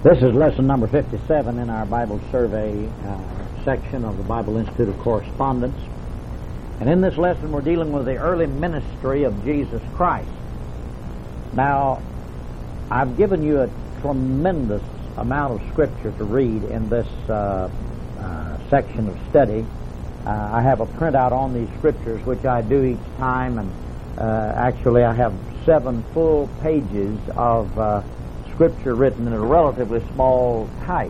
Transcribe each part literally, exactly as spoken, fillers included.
This is lesson number fifty-seven in our Bible survey uh, section of the Bible Institute of Correspondence. And in this lesson we're dealing with the early ministry of Jesus Christ. Now, I've given you a tremendous amount of Scripture to read in this uh, uh, section of study. Uh, I have a printout on these Scriptures, which I do each time, and uh, actually I have seven full pages of uh, Scripture written in a relatively small type.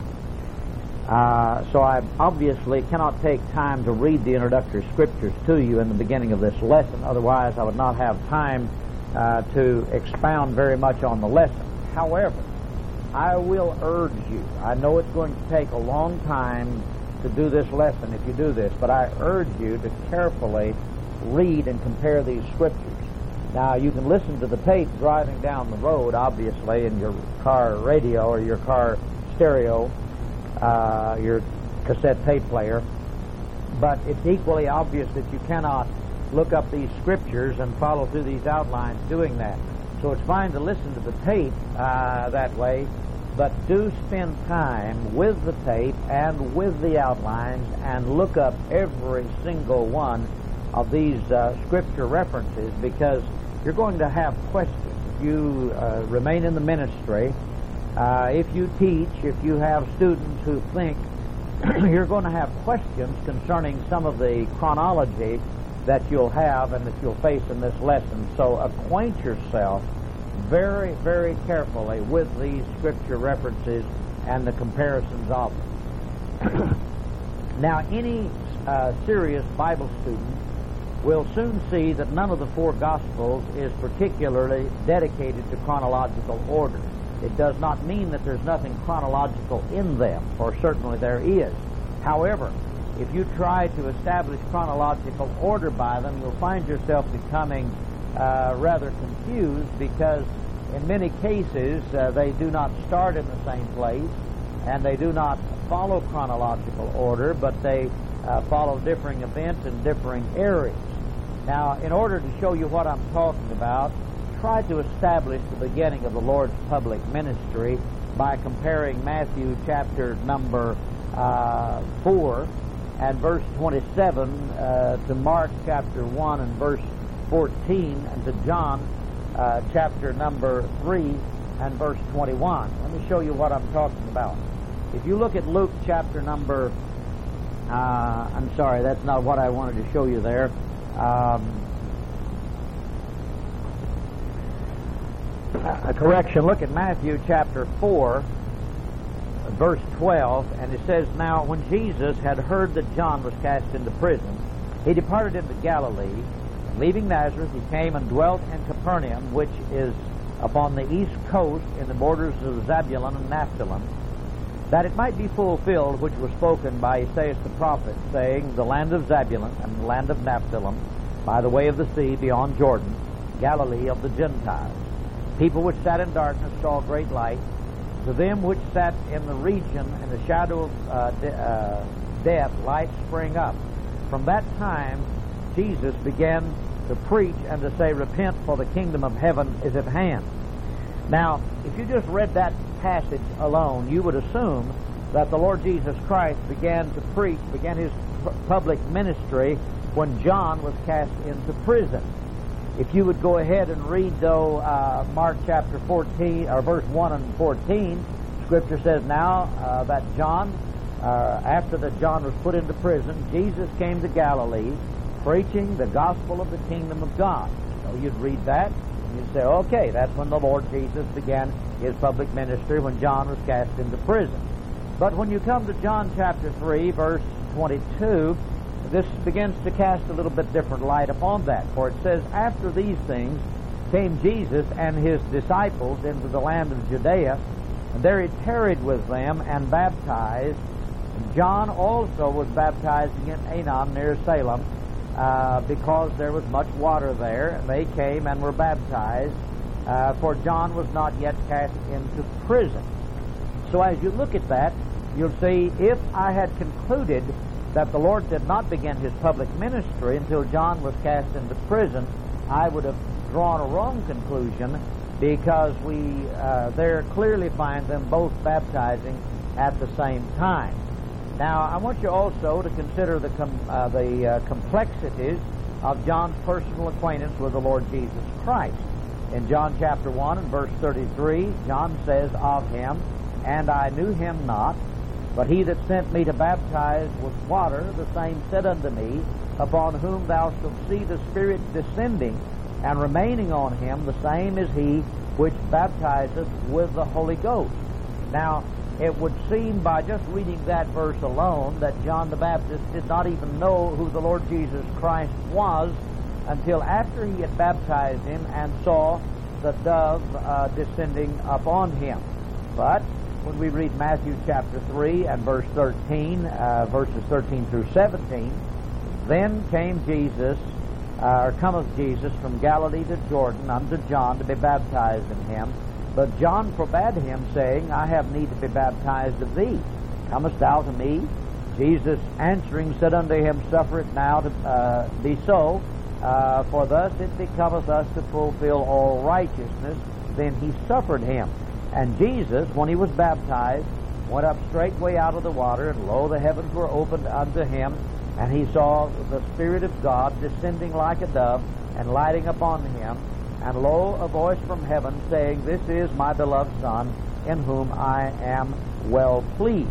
Uh, so I obviously cannot take time to read the introductory Scriptures to you in the beginning of this lesson. Otherwise, I would not have time uh, to expound very much on the lesson. However, I will urge you. I know it's going to take a long time to do this lesson if you do this, but I urge you to carefully read and compare these Scriptures. Now, you can listen to the tape driving down the road, obviously, in your car radio or your car stereo, uh, your cassette tape player, but it's equally obvious that you cannot look up these Scriptures and follow through these outlines doing that. So it's fine to listen to the tape uh, that way, but do spend time with the tape and with the outlines and look up every single one of these uh, Scripture references, because you're going to have questions. If you uh, remain in the ministry, uh, if you teach, if you have students who think, you're going to have questions concerning some of the chronology that you'll have and that you'll face in this lesson. So acquaint yourself very, very carefully with these Scripture references and the comparisons of them. Now, any uh, serious Bible student will soon see that none of the four Gospels is particularly dedicated to chronological order. It does not mean that there's nothing chronological in them, for certainly there is. However, if you try to establish chronological order by them, you'll find yourself becoming uh, rather confused, because in many cases uh, they do not start in the same place and they do not follow chronological order, but they uh, follow differing events in differing areas. Now, in order to show you what I'm talking about, try to establish the beginning of the Lord's public ministry by comparing Matthew chapter number uh, four and verse twenty-seven uh, to Mark chapter one and verse fourteen, and to John uh, chapter number three and verse twenty-one. Let me show you what I'm talking about. If you look at Luke chapter number, uh, I'm sorry, that's not what I wanted to show you there. Um, a correction, look at Matthew chapter four, verse twelve, and it says, "Now when Jesus had heard that John was cast into prison, he departed into Galilee, and leaving Nazareth he came and dwelt in Capernaum, which is upon the east coast in the borders of Zebulun and Naphtali, that it might be fulfilled which was spoken by Esaias the prophet, saying, The land of Zebulun and the land of Naphtali, by the way of the sea beyond Jordan, Galilee of the Gentiles. People which sat in darkness saw great light. To them which sat in the region and the shadow of uh, de- uh, death, light sprang up. From that time Jesus began to preach and to say, Repent, for the kingdom of heaven is at hand." Now, if you just read that passage alone, you would assume that the Lord Jesus Christ began to preach, began his public ministry when John was cast into prison. If you would go ahead and read, though, uh, Mark chapter fourteen, or verse one and fourteen, Scripture says, Now uh, that John, uh, after that John was put into prison, Jesus came to Galilee, preaching the gospel of the kingdom of God. So you'd read that, and you'd say, okay, that's when the Lord Jesus began his public ministry, when John was cast into prison. But when you come to John chapter three, verse twenty-two, this begins to cast a little bit different light upon that. For it says, After these things came Jesus and his disciples into the land of Judea, and there he tarried with them and baptized. And John also was baptizing in Aenon near Salem, uh, because there was much water there. And they came and were baptized, uh, for John was not yet cast into prison. So as you look at that, you'll see, if I had concluded that the Lord did not begin his public ministry until John was cast into prison, I would have drawn a wrong conclusion because we uh, there clearly find them both baptizing at the same time. Now, I want you also to consider the com- uh, the uh, complexities of John's personal acquaintance with the Lord Jesus Christ. In John chapter one and verse thirty-three, John says of him, "And I knew him not, but he that sent me to baptize with water, the same said unto me, Upon whom thou shalt see the Spirit descending and remaining on him, the same is he which baptizeth with the Holy Ghost." Now, it would seem by just reading that verse alone that John the Baptist did not even know who the Lord Jesus Christ was until after he had baptized him and saw the dove uh, descending upon him. But when we read Matthew chapter three and verse thirteen, uh, verses thirteen through seventeen, then came Jesus, uh, or cometh Jesus from Galilee to Jordan unto John to be baptized in him. But John forbade him, saying, I have need to be baptized of thee. Comest thou to me? Jesus answering said unto him, Suffer it now to uh, be so, uh, for thus it becometh us to fulfill all righteousness. Then he suffered him. And Jesus, when he was baptized, went up straightway out of the water, and lo, the heavens were opened unto him, and he saw the Spirit of God descending like a dove, and lighting upon him. And lo, a voice from heaven saying, This is my beloved Son, in whom I am well pleased.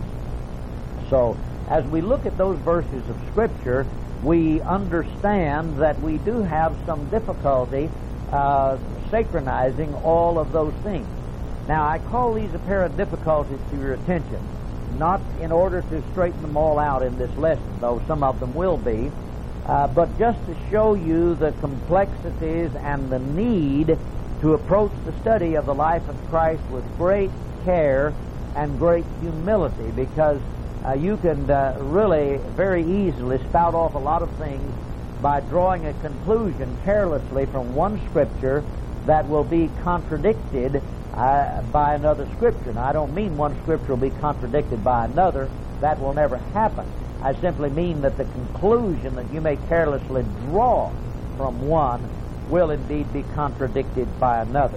So, as we look at those verses of Scripture, we understand that we do have some difficulty uh, synchronizing all of those things. Now, I call these apparent difficulties to your attention, not in order to straighten them all out in this lesson, though some of them will be, uh, but just to show you the complexities and the need to approach the study of the life of Christ with great care and great humility, because uh, you can uh, really very easily spout off a lot of things by drawing a conclusion carelessly from one Scripture that will be contradicted Uh, by another Scripture. Now, I don't mean one Scripture will be contradicted by another. That will never happen. I simply mean that the conclusion that you may carelessly draw from one will indeed be contradicted by another.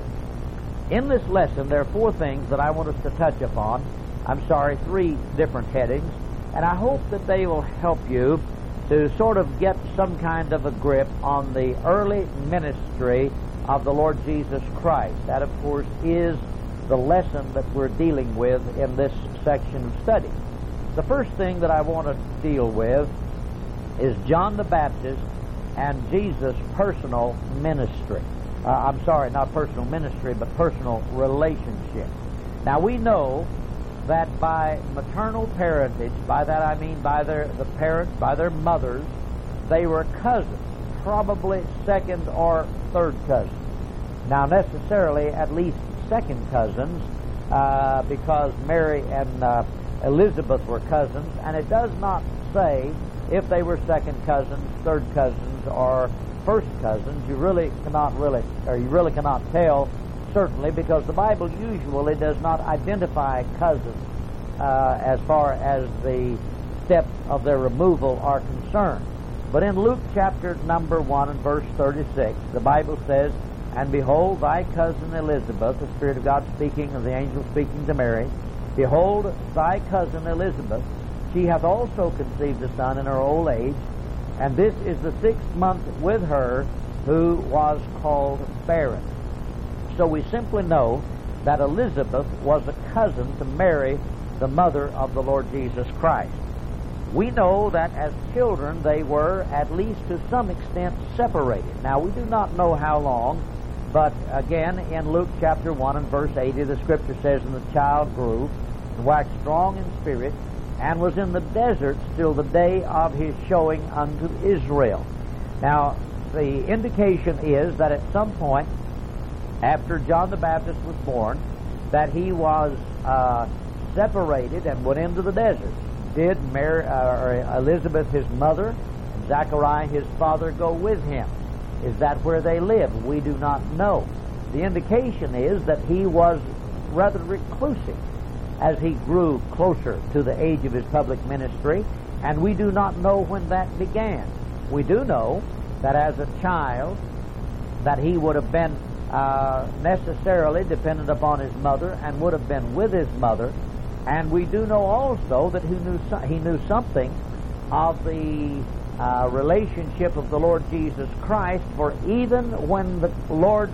In this lesson, there are four things that I want us to touch upon. I'm sorry, three different headings, and I hope that they will help you to sort of get some kind of a grip on the early ministry of the Lord Jesus Christ. That, of course, is the lesson that we're dealing with in this section of study. The first thing that I want to deal with is John the Baptist and Jesus' personal ministry. Uh, I'm sorry, not personal ministry, but personal relationship. Now, we know that by maternal parentage, by that I mean by their the parents, by their mothers, they were cousins, probably second or third cousins. Now, necessarily at least second cousins, uh, because Mary and uh, Elizabeth were cousins, and it does not say if they were second cousins, third cousins, or first cousins. You really cannot really, or you really cannot tell certainly, because the Bible usually does not identify cousins uh, as far as the steps of their removal are concerned. But in Luke chapter number one and verse thirty-six, the Bible says, And behold, thy cousin Elizabeth, the Spirit of God speaking, of the angel speaking to Mary, behold, thy cousin Elizabeth, she hath also conceived a son in her old age, and this is the sixth month with her, who was called barren. So we simply know that Elizabeth was a cousin to Mary, the mother of the Lord Jesus Christ. We know that as children they were, at least to some extent, separated. Now, we do not know how long, but again, in Luke chapter one and verse eighty, the Scripture says, And the child grew, and waxed strong in spirit, and was in the desert till the day of his showing unto Israel. Now, the indication is that at some point, after John the Baptist was born, that he was uh, separated and went into the desert. Did Mary, uh, or Elizabeth, his mother, and Zachariah, his father, go with him? Is that where they lived? We do not know. The indication is that he was rather reclusive as he grew closer to the age of his public ministry, and we do not know when that began. We do know that as a child, that he would have been uh, necessarily dependent upon his mother and would have been with his mother. And we do know also that he knew, so- he knew something of the uh, relationship of the Lord Jesus Christ, for even when the Lord's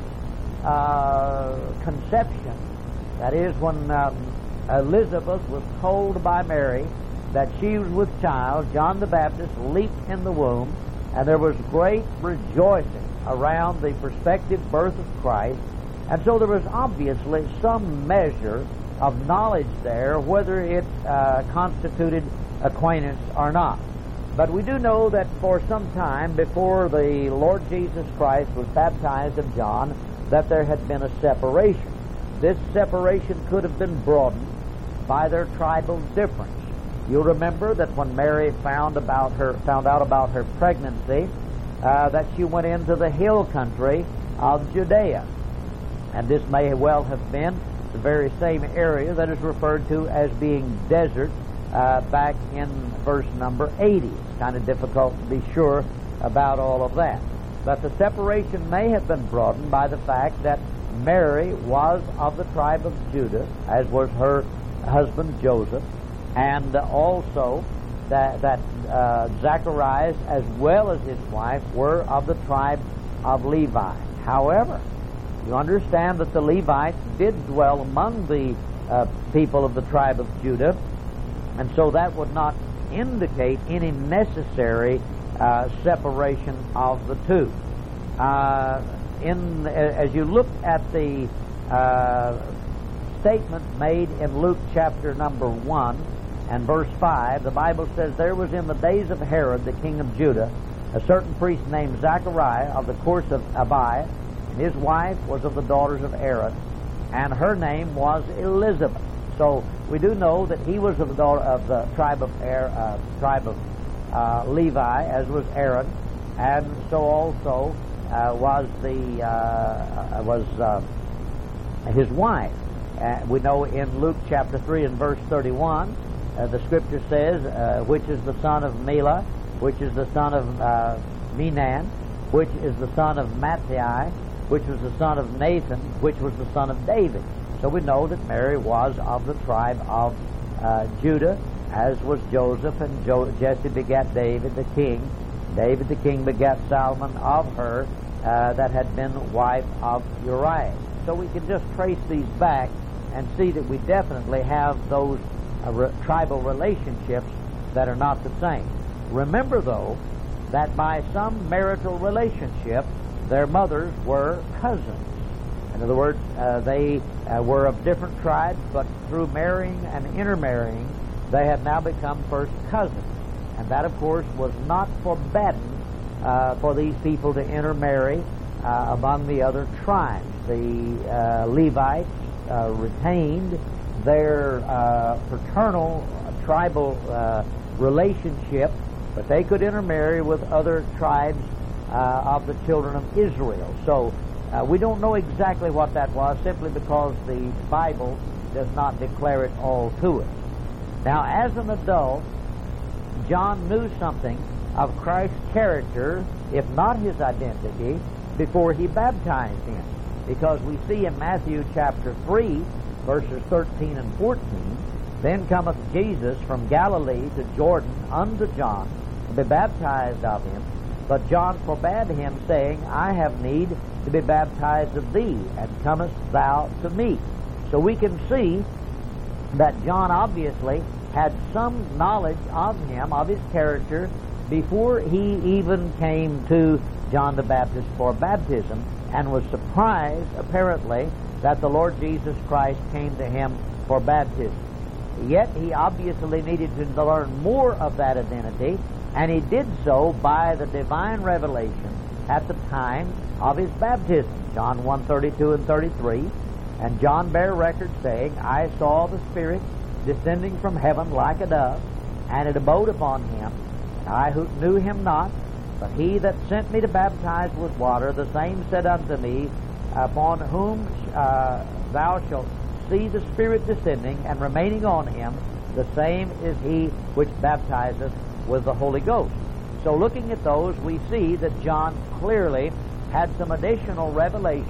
uh, conception, that is, when um, Elizabeth was told by Mary that she was with child, John the Baptist leaped in the womb, and there was great rejoicing around the prospective birth of Christ. And so there was obviously some measure of knowledge there, whether it uh, constituted acquaintance or not. But we do know that for some time before the Lord Jesus Christ was baptized of John, that there had been a separation. This separation could have been broadened by their tribal difference. You'll remember that when Mary found about her found out about her pregnancy, uh, that she went into the hill country of Judea, and this may well have been the very same area that is referred to as being desert uh, back in verse number eighty. It's kind of difficult to be sure about all of that, but the separation may have been broadened by the fact that Mary was of the tribe of Judah, as was her husband Joseph, and also that, that uh, Zacharias, as well as his wife, were of the tribe of Levi. However, you understand that the Levites did dwell among the uh, people of the tribe of Judah, and so that would not indicate any necessary uh, separation of the two. Uh, in as you look at the uh, statement made in Luke chapter number one and verse five, the Bible says, "There was in the days of Herod the king of Judah a certain priest named Zachariah of the course of Abiah, and his wife was of the daughters of Aaron, and her name was Elizabeth." So we do know that he was of the daughter of the tribe of Aaron, uh, tribe of uh, Levi, as was Aaron, and so also uh, was the uh, was uh, his wife. Uh, we know in Luke chapter three and verse thirty-one, uh, the Scripture says, uh, "Which is the son of Mela, which is the son of uh, Menan, which is the son of Mattai, which was the son of Nathan, which was the son of David." So we know that Mary was of the tribe of uh, Judah, as was Joseph, and jo- Jesse begat David the king. David the king begat Solomon of her uh, that had been wife of Uriah. So we can just trace these back and see that we definitely have those uh, re- tribal relationships that are not the same. Remember, though, that by some marital relationship, their mothers were cousins. In other words, uh, they uh, were of different tribes, but through marrying and intermarrying, they had now become first cousins. And that, of course, was not forbidden uh, for these people to intermarry uh, among the other tribes. The uh, Levites uh, retained their uh, fraternal uh, tribal uh, relationship, but they could intermarry with other tribes uh, of the children of Israel. So uh, we don't know exactly what that was, simply because the Bible does not declare it all to us. Now, as an adult, John knew something of Christ's character, if not his identity, before he baptized him. Because we see in Matthew chapter three, verses thirteen and fourteen, "Then cometh Jesus from Galilee to Jordan unto John, to be baptized of him. But John forbade him, saying, I have need to be baptized of thee, and comest thou to me?" So we can see that John obviously had some knowledge of him, of his character, before he even came to John the Baptist for baptism, and was surprised, apparently, that the Lord Jesus Christ came to him for baptism. Yet he obviously needed to learn more of that identity, and he did so by the divine revelation at the time of his baptism. John one, thirty-two and thirty-three, "And John bare record, saying, I saw the Spirit descending from heaven like a dove, and it abode upon him. And I who knew him not, but he that sent me to baptize with water, the same said unto me, Upon whom uh, thou shalt see the Spirit descending and remaining on him, the same is he which baptizeth with the Holy Ghost." So looking at those, we see that John clearly had some additional revelation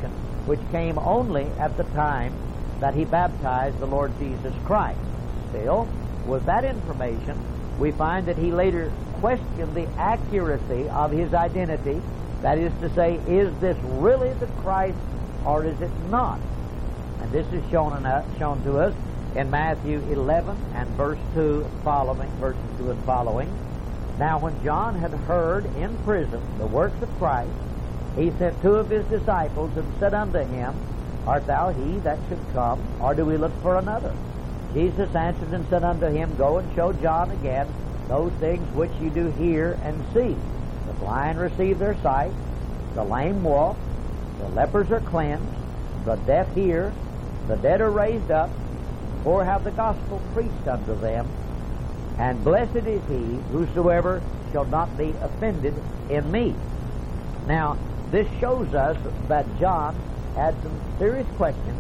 which came only at the time that he baptized the Lord Jesus Christ. Still, with that information, we find that he later questioned the accuracy of his identity. That is to say, is this really the Christ or is it not? And this is shown, in us, shown to us in Matthew eleven and verse two following, verses two and following. Now when John had heard in prison the works of Christ, he sent two of his disciples and said unto him, Art thou he that should come, or do we look for another? Jesus answered and said unto him, Go and show John again those things which you do hear and see. The blind receive their sight, the lame walk, the lepers are cleansed, the deaf hear, the dead are raised up, or have the gospel preached unto them. And blessed is he whosoever shall not be offended in me. Now, this shows us that John had some serious questions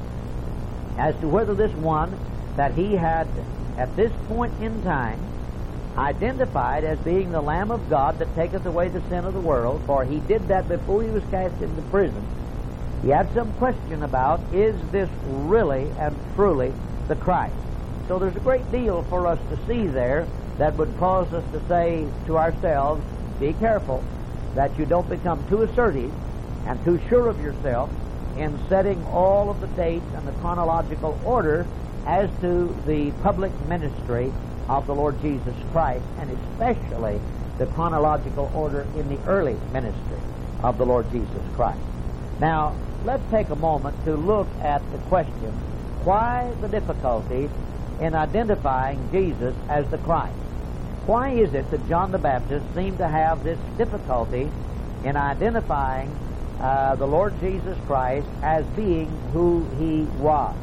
as to whether this one that he had, at this point in time, identified as being the Lamb of God that taketh away the sin of the world, for he did that before he was cast into prison. He had some question about, is this really and truly the Christ? So there's a great deal for us to see there that would cause us to say to ourselves, be careful that you don't become too assertive and too sure of yourself in setting all of the dates and the chronological order as to the public ministry of the Lord Jesus Christ, and especially the chronological order in the early ministry of the Lord Jesus Christ. Now, let's take a moment to look at the question, why the difficulty in identifying Jesus as the Christ? Why is it that John the Baptist seemed to have this difficulty in identifying uh, the Lord Jesus Christ as being who he was?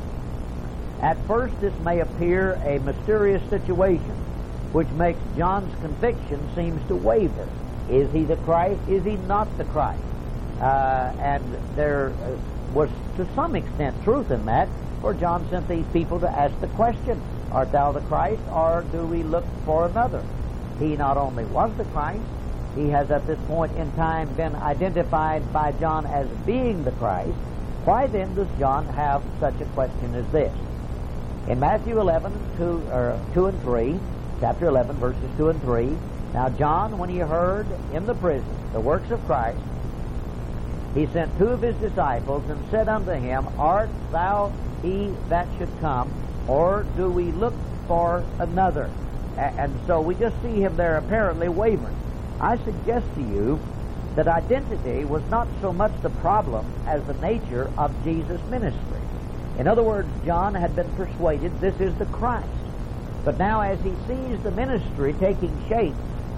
At first, this may appear a mysterious situation, which makes John's conviction seems to waver. Is he the Christ? Is he not the Christ? Uh, and there was, to some extent, truth in that, for John sent these people to ask the question, Art thou the Christ, or do we look for another? He not only was the Christ, he has at this point in time been identified by John as being the Christ. Why then does John have such a question as this? In Matthew eleven, two, or two and three, chapter eleven, verses two and three, Now John, when he heard in the prison the works of Christ, he sent two of his disciples and said unto him, Art thou he that should come, or do we look for another? And so we just see him there apparently wavering. I suggest to you that identity was not so much the problem as the nature of Jesus' ministry. In other words, John had been persuaded this is the Christ. But now as he sees the ministry taking shape,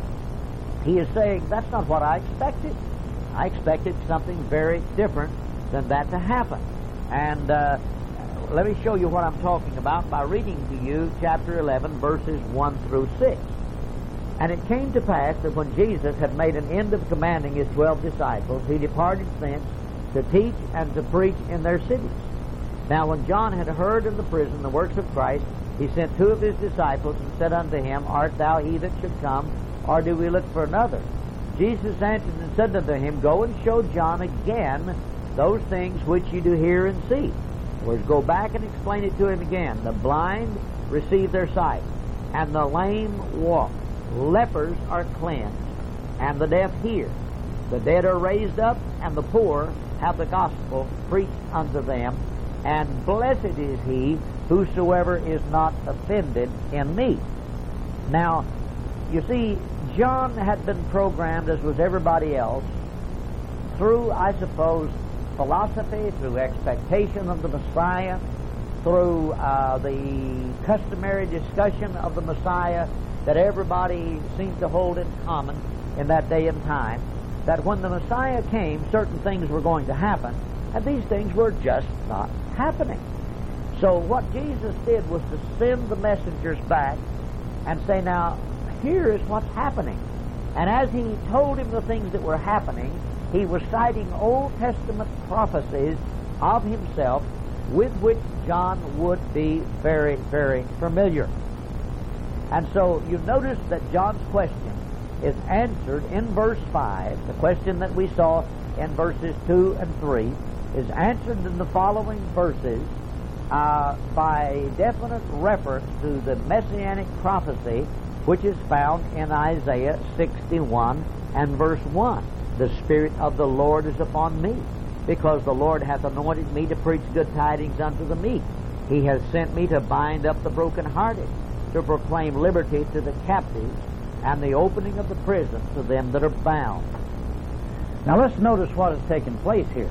he is saying, that's not what I expected. I expected something very different than that to happen. And uh, let me show you what I'm talking about by reading to you chapter eleven, verses one through six. And it came to pass that when Jesus had made an end of commanding his twelve disciples, he departed thence to teach and to preach in their cities. Now when John had heard in the prison the works of Christ, he sent two of his disciples and said unto him, Art thou he that should come, or do we look for another? Jesus answered and said unto him, Go and show John again those things which you do hear and see. In other words, go back and explain it to him again. The blind receive their sight, and the lame walk. Lepers are cleansed, and the deaf hear. The dead are raised up, and the poor have the gospel preached unto them. And blessed is he whosoever is not offended in me. Now, you see, John had been programmed, as was everybody else, through, I suppose, philosophy, through expectation of the Messiah, through uh, the customary discussion of the Messiah that everybody seemed to hold in common in that day and time, that when the Messiah came, certain things were going to happen, and these things were just not happening. So what Jesus did was to send the messengers back and say, now, here is what's happening. And as he told him the things that were happening, he was citing Old Testament prophecies of himself with which John would be very, very familiar. And so you notice that John's question is answered in verse five, the question that we saw in verses two and three. is answered in the following verses uh, by definite reference to the messianic prophecy which is found in Isaiah sixty-one and verse one. The Spirit of the Lord is upon me, because the Lord hath anointed me to preach good tidings unto the meek. He has sent me to bind up the brokenhearted, to proclaim liberty to the captives, and the opening of the prison to them that are bound. Now let's notice what has taken place here.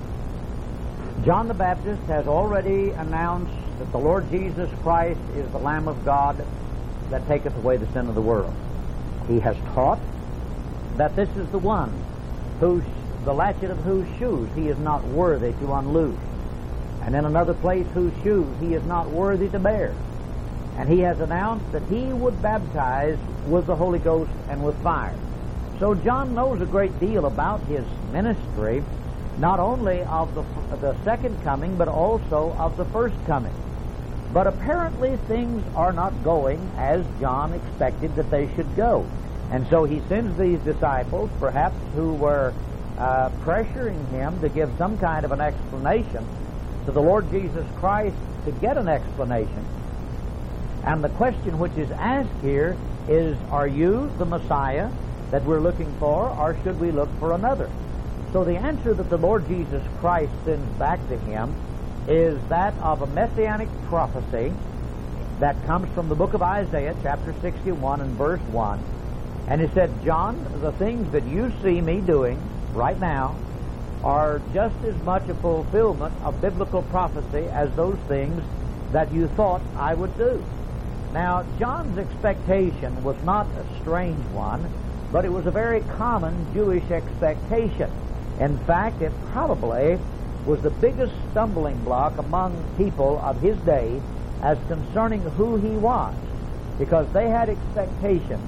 John the Baptist has already announced that the Lord Jesus Christ is the Lamb of God that taketh away the sin of the world. He has taught that this is the one whose, the latchet of whose shoes he is not worthy to unloose. And in another place, whose shoes he is not worthy to bear. And he has announced that he would baptize with the Holy Ghost and with fire. So John knows a great deal about his ministry, not only of the, the second coming, but also of the first coming. But apparently things are not going as John expected that they should go. And so he sends these disciples, perhaps who were uh, pressuring him to give some kind of an explanation to the Lord Jesus Christ, to get an explanation. And the question which is asked here is, are you the Messiah that we're looking for, or should we look for another? So the answer that the Lord Jesus Christ sends back to him is that of a messianic prophecy that comes from the book of Isaiah, chapter sixty-one and verse one. And he said, John, the things that you see me doing right now are just as much a fulfillment of biblical prophecy as those things that you thought I would do. Now, John's expectation was not a strange one, but it was a very common Jewish expectation. In fact, it probably was the biggest stumbling block among people of his day as concerning who he was, because they had expectations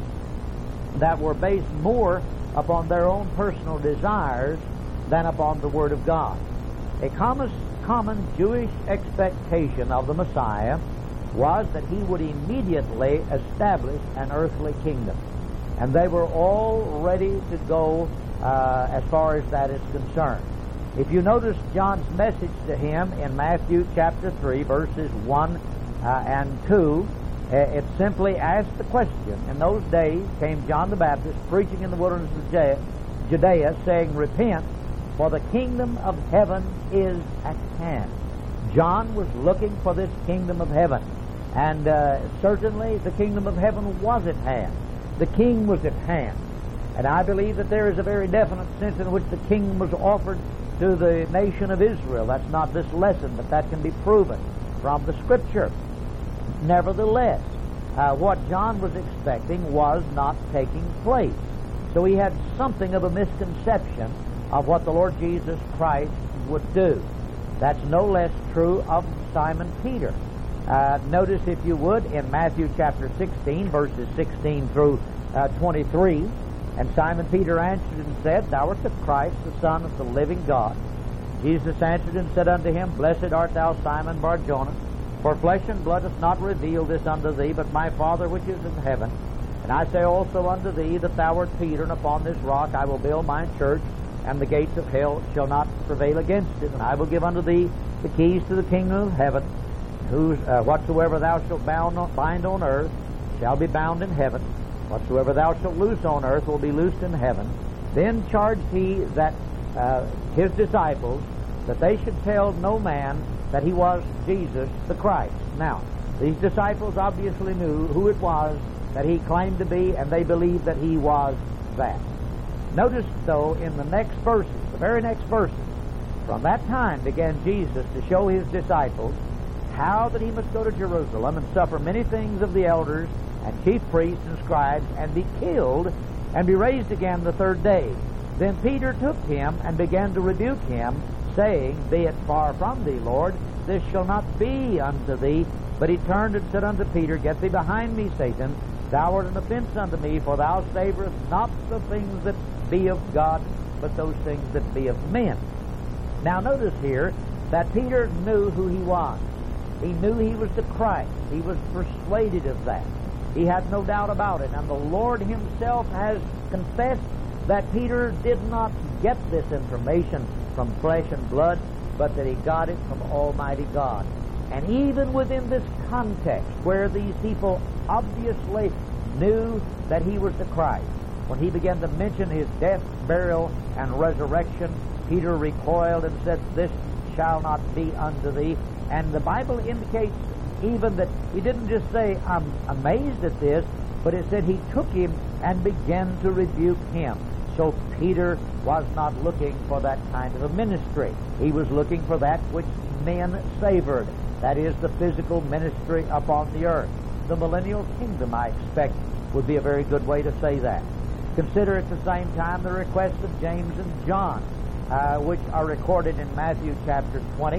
that were based more upon their own personal desires than upon the Word of God. A common, common Jewish expectation of the Messiah was that he would immediately establish an earthly kingdom. And they were all ready to go uh, as far as that is concerned. If you notice John's message to him in Matthew chapter three, verses one uh, and two, uh, it simply asked the question. In those days came John the Baptist preaching in the wilderness of Judea, saying, Repent, for the kingdom of heaven is at hand. John was looking for this kingdom of heaven. And uh, certainly the kingdom of heaven was at hand. The king was at hand. And I believe that there is a very definite sense in which the kingdom was offered to the nation of Israel. That's not this lesson, but that can be proven from the Scripture. Nevertheless, uh, what John was expecting was not taking place. So he had something of a misconception of what the Lord Jesus Christ would do. That's no less true of Simon Peter. Uh, notice, if you would, in Matthew chapter sixteen, verses sixteen through uh, twenty-three, and Simon Peter answered and said, Thou art the Christ, the Son of the living God. Jesus answered and said unto him, Blessed art thou, Simon Bar-Jonah, for flesh and blood hath not revealed this unto thee, but my Father which is in heaven. And I say also unto thee that thou art Peter, and upon this rock I will build my church, and the gates of hell shall not prevail against it. And I will give unto thee the keys to the kingdom of heaven. Whose, uh, whatsoever thou shalt bound on, bind on earth shall be bound in heaven. Whatsoever thou shalt loose on earth will be loosed in heaven. Then charged he that uh, his disciples that they should tell no man that he was Jesus the Christ. Now, these disciples obviously knew who it was that he claimed to be, and they believed that he was that. Notice, though, in the next verses, the very next verses, from that time began Jesus to show his disciples how that he must go to Jerusalem and suffer many things of the elders and chief priests and scribes, and be killed, and be raised again the third day. Then Peter took him and began to rebuke him, saying, Be it far from thee, Lord, this shall not be unto thee. But he turned and said unto Peter, Get thee behind me, Satan. Thou art an offense unto me, for thou savorest not the things that be of God, but those things that be of men. Now notice here that Peter knew who he was. He knew he was the Christ. He was persuaded of that. He had no doubt about it. And the Lord himself has confessed that Peter did not get this information from flesh and blood, but that he got it from Almighty God. And even within this context, where these people obviously knew that he was the Christ, when he began to mention his death, burial, and resurrection, Peter recoiled and said, "This shall not be unto thee." And the Bible indicates even that he didn't just say, "I'm amazed at this," but it said he took him and began to rebuke him. So Peter was not looking for that kind of a ministry. He was looking for that which men savored. That is the physical ministry upon the earth. The millennial kingdom, I expect, would be a very good way to say that. Consider at the same time the requests of James and John, uh, which are recorded in Matthew chapter twenty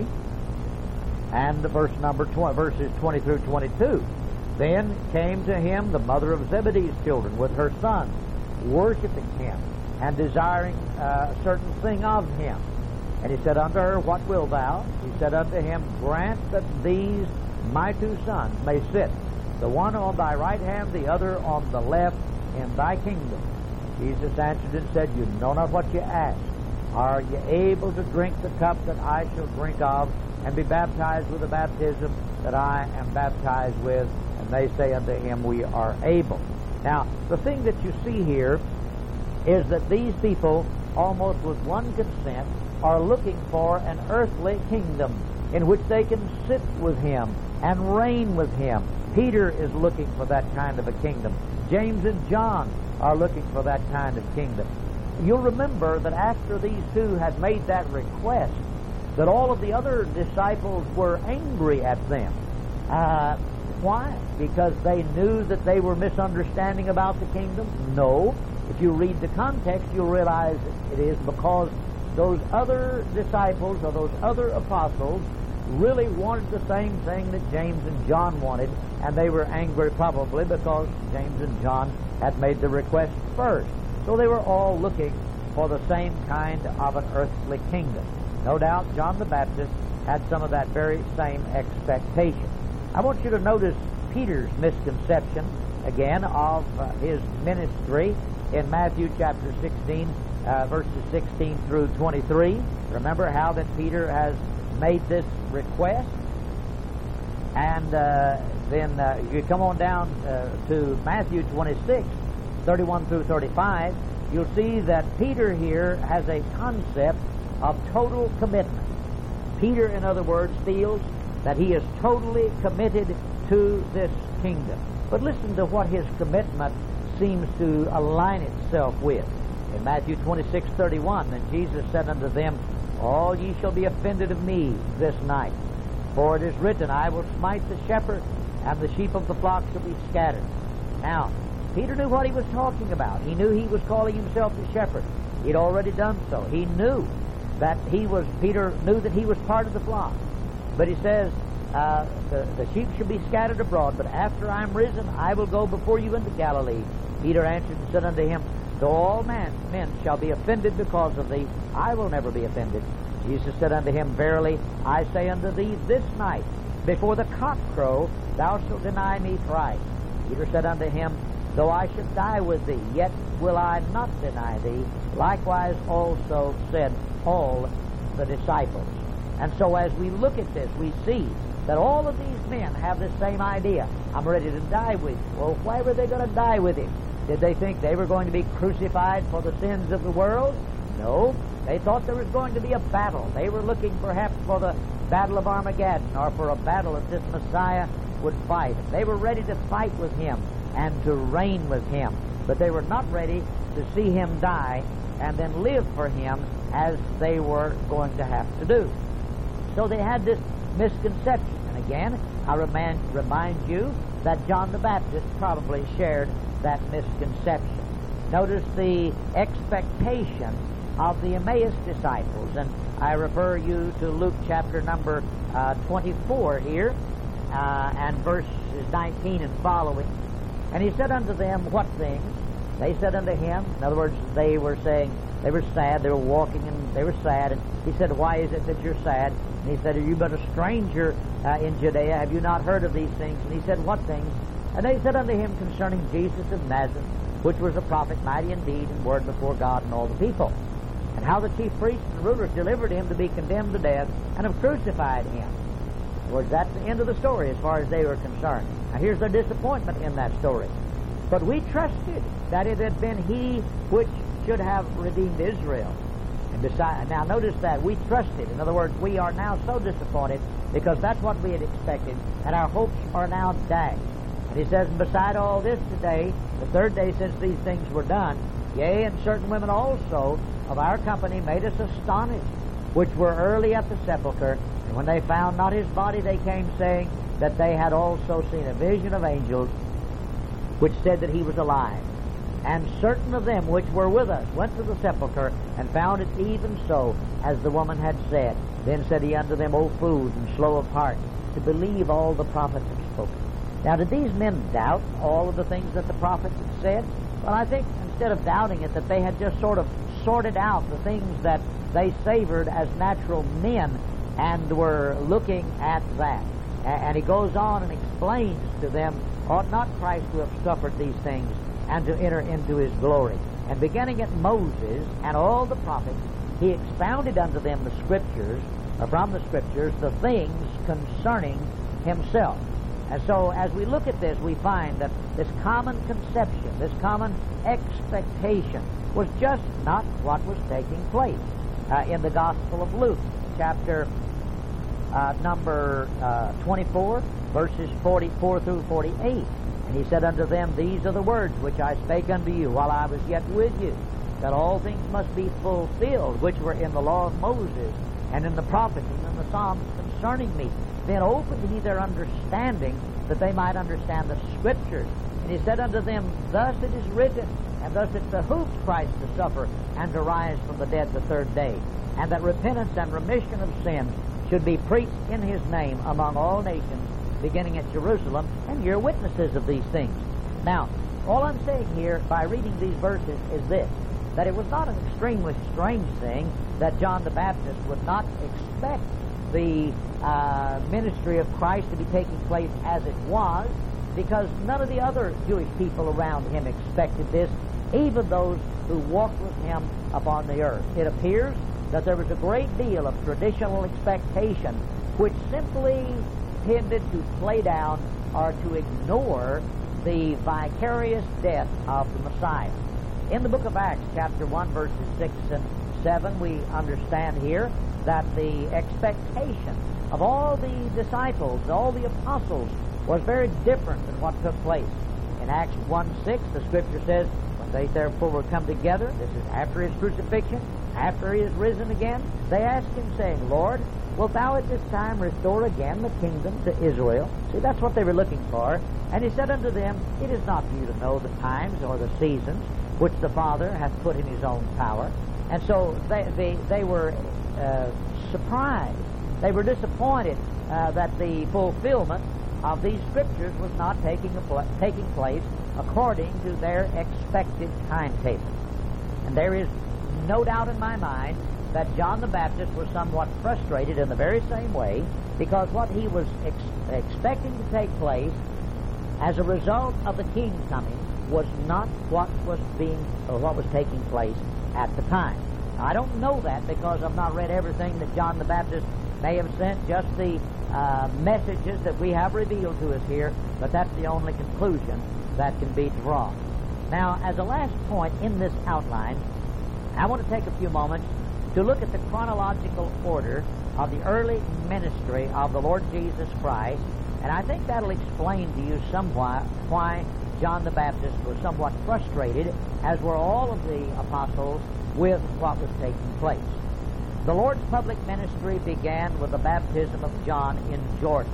and the verse number twenty, verses twenty through twenty-two. Then came to him the mother of Zebedee's children with her sons, worshiping him and desiring uh, a certain thing of him. And he said unto her, "What wilt thou?" He said unto him, "Grant that these my two sons may sit, the one on thy right hand, the other on the left, in thy kingdom." Jesus answered and said, "You know not what you ask. Are you able to drink the cup that I shall drink of, and be baptized with the baptism that I am baptized with?" And they say unto him, "We are able." Now, the thing that you see here is that these people, almost with one consent, are looking for an earthly kingdom in which they can sit with him and reign with him. Peter is looking for that kind of a kingdom. James and John are looking for that kind of kingdom. You'll remember that after these two had made that request, that all of the other disciples were angry at them. Uh, why? Because they knew that they were misunderstanding about the kingdom? No. If you read the context, you'll realize it is because those other disciples or those other apostles really wanted the same thing that James and John wanted, and they were angry probably because James and John had made the request first. So they were all looking for the same kind of an earthly kingdom. No doubt John the Baptist had some of that very same expectation. I want you to notice Peter's misconception, again, of uh, his ministry in Matthew chapter sixteen, uh, verses sixteen through twenty-three. Remember how that Peter has made this request? And uh, then uh, you come on down uh, to Matthew twenty-six, thirty-one through thirty-five. You'll see that Peter here has a concept of total commitment. Peter, in other words, feels that he is totally committed to this kingdom. But listen to what his commitment seems to align itself with. In Matthew twenty-six, thirty-one, "And Jesus said unto them, All ye shall be offended of me this night. For it is written, I will smite the shepherd, and the sheep of the flock shall be scattered." Now, Peter knew what he was talking about. He knew he was calling himself the shepherd. He'd already done so. He knew that he was, Peter knew that he was part of the flock. But he says, uh, the, the sheep shall be scattered abroad, but after I am risen, I will go before you into Galilee. Peter answered and said unto him, Though all man, men shall be offended because of thee, I will never be offended. Jesus said unto him, Verily, I say unto thee, this night, before the cock crow, thou shalt deny me thrice. Peter said unto him, Though I should die with thee, yet will I not deny thee. Likewise also said all the disciples. And so as we look at this, we see that all of these men have the same idea. I'm ready to die with you. Well, why were they going to die with him? Did they think they were going to be crucified for the sins of the world? No. They thought there was going to be a battle. They were looking perhaps for the battle of Armageddon or for a battle that this Messiah would fight. They were ready to fight with him and to reign with him. But they were not ready to see him die and then live for him as they were going to have to do. So they had this misconception. And again, I remind, remind you that John the Baptist probably shared that misconception. Notice the expectation of the Emmaus disciples. And I refer you to Luke chapter number uh, twenty-four here, uh, and verses nineteen and following. And he said unto them, What things? They said unto him, in other words, they were saying, they were sad, they were walking and they were sad. And he said, Why is it that you're sad? And he said, Are you but a stranger uh, in Judea? Have you not heard of these things? And he said, What things? And they said unto him concerning Jesus of Nazareth, which was a prophet, mighty in deed and word before God and all the people. and how the chief priests and rulers delivered him to be condemned to death and have crucified him. In other words, that's the end of the story as far as they were concerned. Now here's their disappointment in that story. But we trusted that it had been he which should have redeemed Israel. And beside, now notice that we trusted. In other words, we are now so disappointed because that's what we had expected, and our hopes are now dashed. And he says, and beside all this today, the third day since these things were done, yea, and certain women also of our company made us astonished, which were early at the sepulchre. And when they found not his body, they came saying that they had also seen a vision of angels, which said that he was alive. And certain of them which were with us went to the sepulchre, and found it even so, as the woman had said. Then said he unto them, O fools, and slow of heart, to believe all the prophets have spoken. Now, did these men doubt all of the things that the prophets had said? Well, I think instead of doubting it, that they had just sort of sorted out the things that they savored as natural men, and were looking at that. And he goes on and explains to them, ought not Christ to have suffered these things, and to enter into his glory? And beginning at Moses and all the prophets, he expounded unto them the Scriptures, or from the Scriptures, the things concerning himself. And so as we look at this, we find that this common conception, this common expectation, was just not what was taking place. Uh, in the Gospel of Luke, chapter uh, number uh, twenty-four, verses forty-four through forty-eight. And he said unto them, These are the words which I spake unto you while I was yet with you, that all things must be fulfilled, which were in the law of Moses, and in the prophets, and in the Psalms concerning me. Then opened he their understanding, that they might understand the Scriptures. And he said unto them, Thus it is written, and thus it behooved Christ to suffer, and to rise from the dead the third day, and that repentance and remission of sins should be preached in his name among all nations, beginning at Jerusalem, and you're witnesses of these things. Now, all I'm saying here by reading these verses is this, that it was not an extremely strange thing that John the Baptist would not expect the uh, ministry of Christ to be taking place as it was, because none of the other Jewish people around him expected this, even those who walked with him upon the earth. It appears that there was a great deal of traditional expectation which simply tended to play down or to ignore the vicarious death of the Messiah. In the book of Acts, chapter one, verses six and seven, we understand here that the expectation of all the disciples, all the apostles, was very different than what took place. In Acts one six, the Scripture says, When they therefore were come together, this is after his crucifixion, after he is risen again, they asked him, saying, Lord, wilt thou at this time restore again the kingdom to Israel? See, that's what they were looking for. And he said unto them, It is not for you to know the times or the seasons which the Father hath put in his own power. And so they, they, they were uh, surprised. They were disappointed uh, that the fulfillment of these Scriptures was not taking, a pl- taking place according to their expected timetable. And there is no doubt in my mind that John the Baptist was somewhat frustrated in the very same way, because what he was ex- expecting to take place as a result of the king coming was not what was being or what was taking place at the time. Now, I don't know that because I've not read everything that John the Baptist may have sent, just the uh, messages that we have revealed to us here, but that's the only conclusion that can be drawn. Now, as a last point in this outline, I want to take a few moments to look at the chronological order of the early ministry of the Lord Jesus Christ, and I think that'll explain to you somewhat why John the Baptist was somewhat frustrated, as were all of the apostles, with what was taking place. The Lord's public ministry began with the baptism of John in Jordan.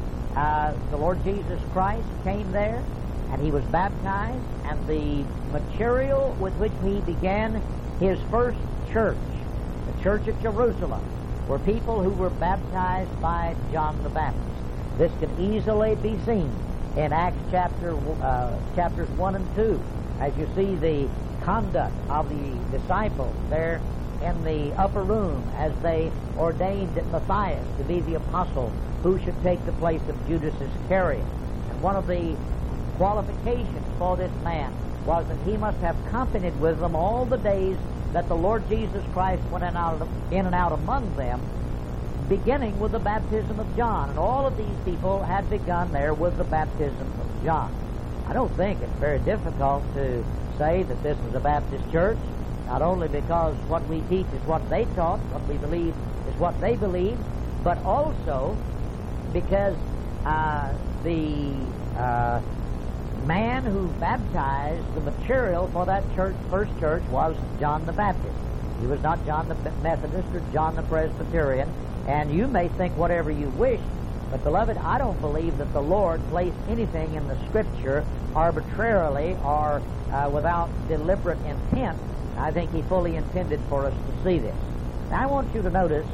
Uh, the Lord Jesus Christ came there, and he was baptized, and the material with which he began his first church, the church at Jerusalem, were people who were baptized by John the Baptist. This can easily be seen in Acts chapter uh, chapters one and two, as you see the conduct of the disciples there in the upper room as they ordained Matthias to be the apostle who should take the place of Judas Iscariot. And one of the qualifications for this man was that he must have accompanied with them all the days that the Lord Jesus Christ went in, out, in and out among them, beginning with the baptism of John. And all of these people had begun there with the baptism of John. I don't think it's very difficult to say that this is a Baptist church, not only because what we teach is what they taught, what we believe is what they believe, but also because uh, the uh, man who baptized the material for that church, first church, was John the Baptist. He was not John the Methodist or John the Presbyterian. And you may think whatever you wish, but beloved, I don't believe that the Lord placed anything in the Scripture arbitrarily or uh, without deliberate intent. I think He fully intended for us to see this. Now I want you to notice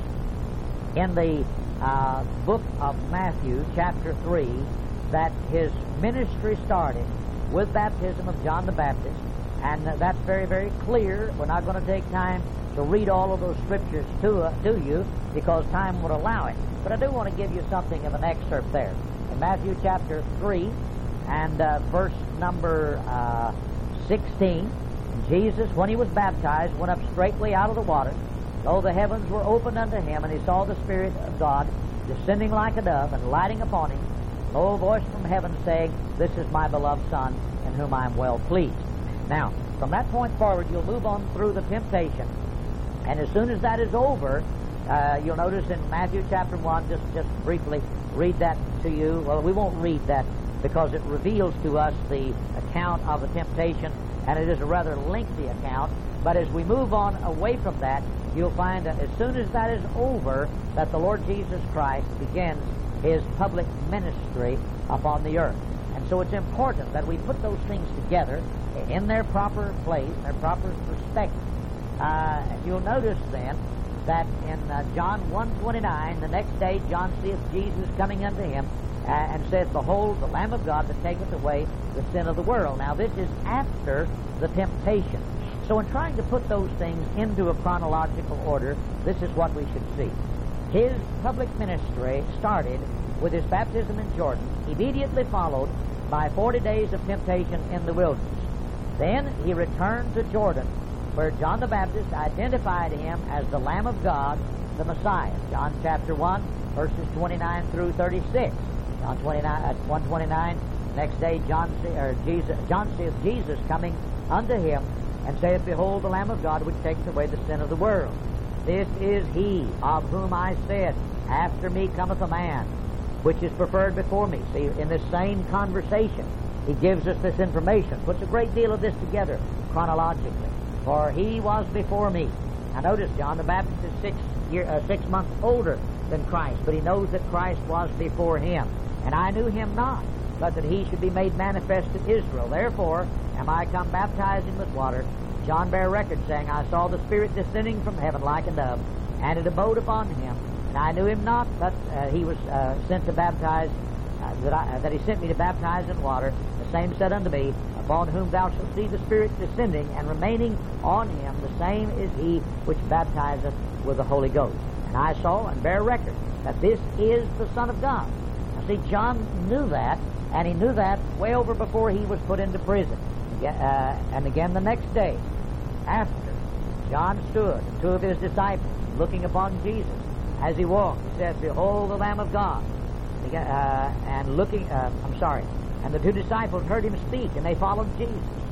in the uh, book of Matthew, chapter three, that His ministry started with baptism of John the Baptist, and that's very, very clear. We're not going to take time to read all of those scriptures to, uh, to you because time would allow it. But I do want to give you something of an excerpt there. In Matthew chapter three and uh, verse number uh, sixteen, Jesus, when He was baptized, went up straightway out of the water. Lo, the heavens were opened unto Him, and He saw the Spirit of God descending like a dove and lighting upon Him. Lo, a voice from heaven saying, This is my beloved Son, in whom I am well pleased. Now, from that point forward, you'll move on through the temptation. And as soon as that is over, uh, you'll notice in Matthew chapter one, just, just briefly read that to you. Well, we won't read that because it reveals to us the account of the temptation, and it is a rather lengthy account. But as we move on away from that, you'll find that as soon as that is over, that the Lord Jesus Christ begins His public ministry upon the earth. And so it's important that we put those things together in their proper place, their proper perspective. Uh, you'll notice then that in uh, John one twenty-nine, the next day John seeth Jesus coming unto him, uh, and saith, Behold, the Lamb of God that taketh away the sin of the world. Now this is after the temptation. So in trying to put those things into a chronological order, this is what we should see. His public ministry started with His baptism in Jordan, immediately followed by forty days of temptation in the wilderness. Then He returned to Jordan, where John the Baptist identified Him as the Lamb of God, the Messiah. John chapter one, verses twenty-nine through thirty-six. John twenty-nine, uh, one twenty-nine, next day John, or Jesus, John seeth Jesus coming unto him, and saith, Behold, the Lamb of God, which taketh away the sin of the world. This is He of whom I said, After me cometh a man, which is preferred before me. See, in this same conversation, He gives us this information, puts a great deal of this together chronologically. For He was before me. Now notice, John the Baptist is six, year, uh, six months older than Christ, but he knows that Christ was before him. And I knew Him not, but that He should be made manifest to Israel. Therefore am I come baptizing with water. John bare record, saying, I saw the Spirit descending from heaven like a dove, and it abode upon Him. And I knew Him not, but uh, He was uh, sent to baptize, uh, that, I, uh, that He sent me to baptize in water. The same said unto me, Upon whom thou shalt see the Spirit descending and remaining on Him, the same is He which baptizeth with the Holy Ghost. And I saw and bear record that this is the Son of God. Now see, John knew that, and he knew that way over before he was put into prison. Uh, and again the next day, after John stood, and two of his disciples, looking upon Jesus as He walked, He said, Behold the Lamb of God. Uh, and looking, uh, I'm sorry, and the two disciples heard Him speak, and they followed Jesus.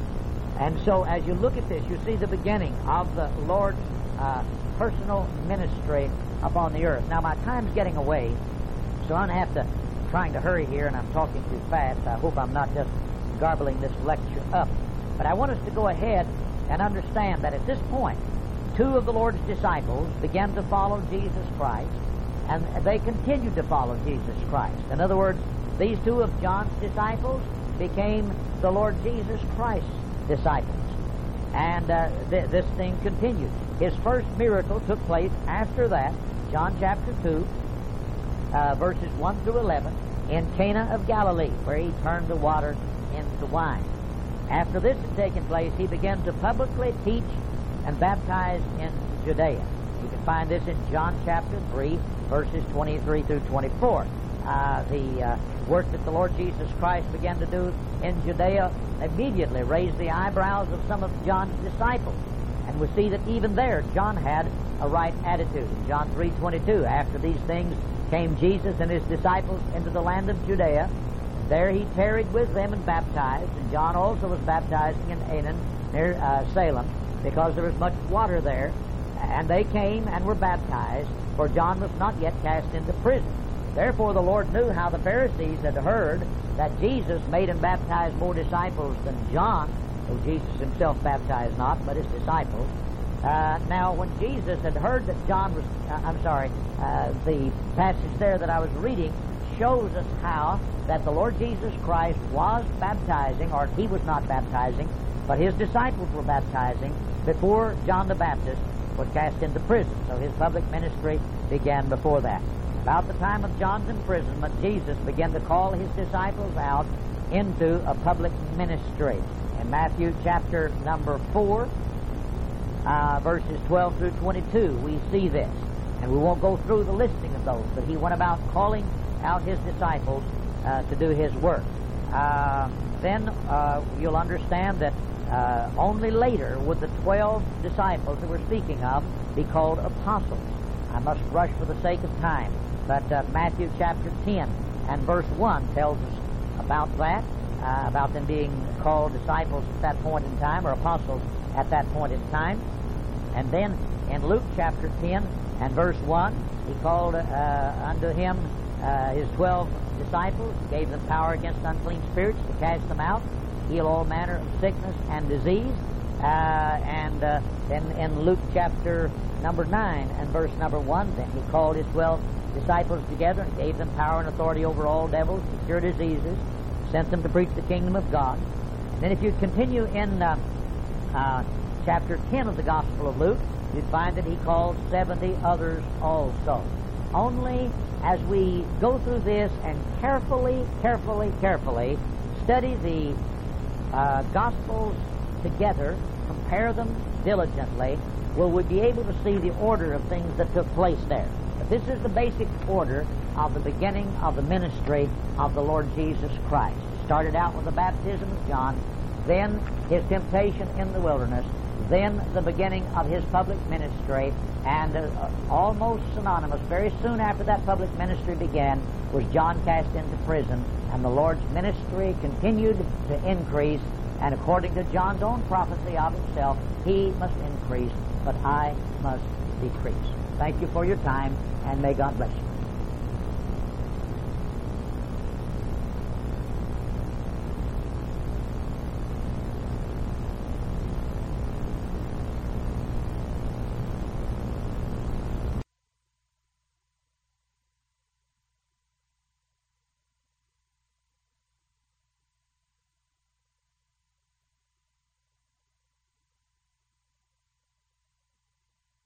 And so as you look at this, you see the beginning of the Lord's uh, personal ministry upon the earth. Now, my time's getting away, so I'm going to have to, trying to hurry here, and I'm talking too fast. I hope I'm not just garbling this lecture up. But I want us to go ahead and understand that at this point, two of the Lord's disciples began to follow Jesus Christ, and they continued to follow Jesus Christ. In other words, these two of John's disciples became the Lord Jesus Christ's disciples. And uh, th- this thing continued. His first miracle took place after that, John chapter two, uh, verses one through eleven, in Cana of Galilee, where He turned the water into wine. After this had taken place, He began to publicly teach and baptize in Judea. You can find this in John chapter three, verses twenty-three through twenty-four. Uh, the uh, work that the Lord Jesus Christ began to do in Judea immediately raised the eyebrows of some of John's disciples. And we see that even there, John had a right attitude. In John three twenty-two, after these things came Jesus and his disciples into the land of Judea. There he tarried with them and baptized. And John also was baptizing in Aenon, near uh, Salem, because there was much water there. And they came and were baptized, for John was not yet cast into prison. Therefore the Lord knew how the Pharisees had heard that Jesus made and baptized more disciples than John, though Jesus himself baptized not, but his disciples. Uh, now, when Jesus had heard that John was, uh, I'm sorry, uh, the passage there that I was reading shows us how that the Lord Jesus Christ was baptizing, or he was not baptizing, but his disciples were baptizing before John the Baptist was cast into prison. So his public ministry began before that. About the time of John's imprisonment, Jesus began to call his disciples out into a public ministry. In Matthew chapter number four, uh, verses twelve through twenty-two, we see this. And we won't go through the listing of those, but he went about calling out his disciples uh, to do his work. Uh, then uh, you'll understand that uh, only later would the twelve disciples that we're speaking of be called apostles. I must rush for the sake of time, but uh, Matthew chapter ten and verse one tells us about that, uh, about them being called disciples at that point in time, or apostles at that point in time. And then in Luke chapter ten and verse one, he called uh, unto him uh, his twelve disciples, gave them power against unclean spirits to cast them out, heal all manner of sickness and disease. Uh, and uh, then in Luke chapter number nine and verse number one, then he called his twelve disciples together and gave them power and authority over all devils to cure diseases, sent them to preach the kingdom of God. And then if you continue in uh, uh, chapter ten of the Gospel of Luke, you'd find that he called seventy others also. Only as we go through this and carefully, carefully, carefully study the uh, Gospels together, compare them diligently, will we be able to see the order of things that took place there. But this is the basic order of the beginning of the ministry of the Lord Jesus Christ. It started out with the baptism of John, then his temptation in the wilderness, then the beginning of his public ministry, and uh, almost synonymous, very soon after that public ministry began, was John cast into prison, and the Lord's ministry continued to increase, and according to John's own prophecy of himself, he must increase, but I must decrease. Thank you for your time, and may God bless you.